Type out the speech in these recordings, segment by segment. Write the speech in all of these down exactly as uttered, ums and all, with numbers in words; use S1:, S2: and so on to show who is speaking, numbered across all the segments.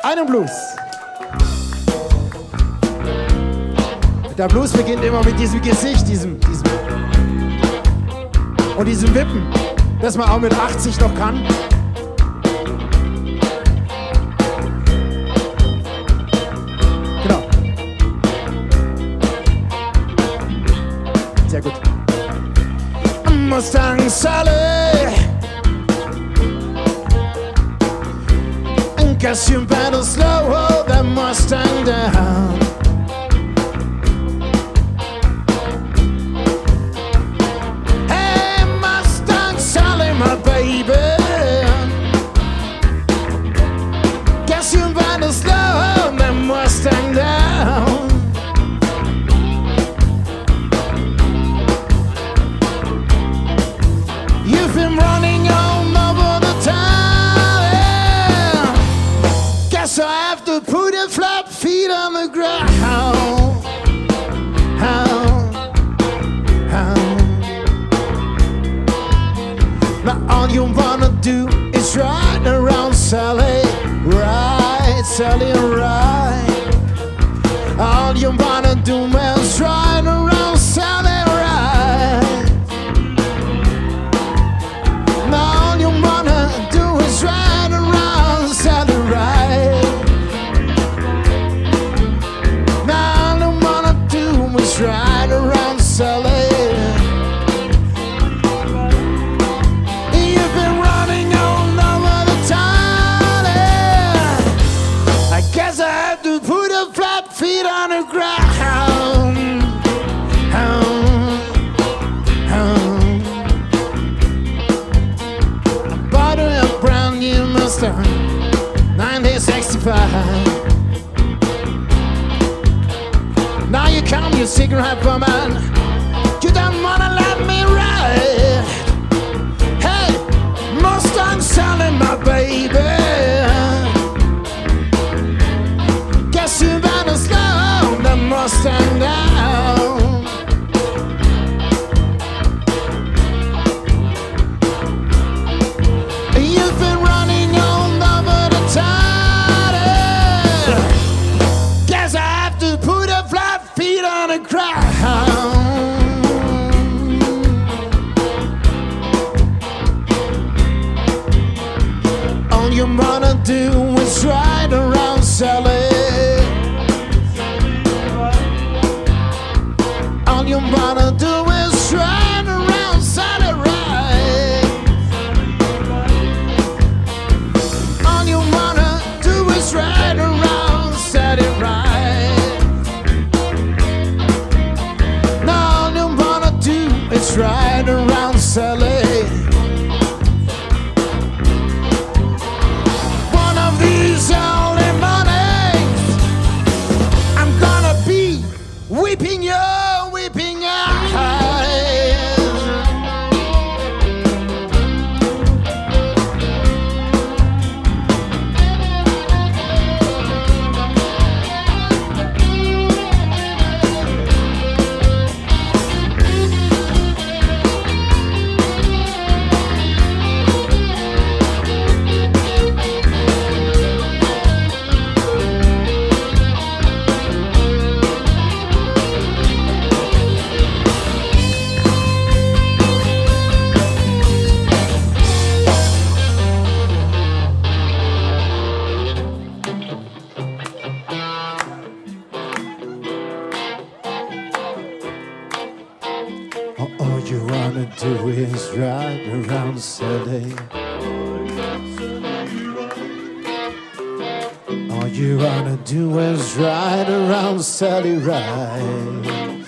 S1: Einen Blues. Der Blues beginnt immer mit diesem Gesicht, diesem, diesem und diesem Wippen, das man auch mit achtzig noch kann. Genau. Sehr gut. Mustang Sally, guess you better slow that Mustang down. Hey Mustang Sally, my baby, guess you better slow that Mustang down. You've been running all over the town, guess I have to put your flat feet on the ground. How, how. Now all you wanna do is ride around Sally, ride Sally, ride. All you wanna do is ride around Sally, ride. Now all you wanna do is ride around Sally, ride. Now all you wanna do is ride around Sally. You've been running all over the town, yeah. I guess I have to put your flat feet on the ground. nineteen sixty-five. Now you come, you cigarette woman, you don't wanna let me ride. Hey, Mustang Sally, my baby, guess you better slow the Mustang down. You've been running all over the town, yeah. Guess I have to put your flat feet on the ground. All you wanna do is ride around Sally. All you wanna do is ride around Sally, ride. All you wanna do is ride around Sally, ride. Now all you wanna do is ride around Sally. One of these early mornings, I'm gonna be weeping your, weeping your eyes. All you wanna do is ride around Sally. All you wanna do is ride around Sally, ride.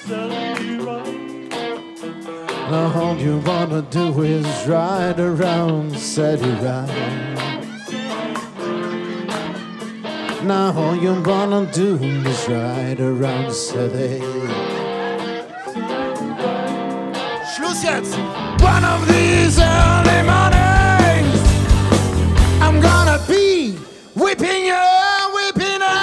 S1: Now all you wanna do is ride around Sally, ride. Now all you wanna do is ride around Sally. Schluss jetzt! One of these early mornings, I'm gonna be whipping you, whipping her.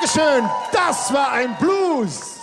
S1: Dankeschön, das war ein Blues.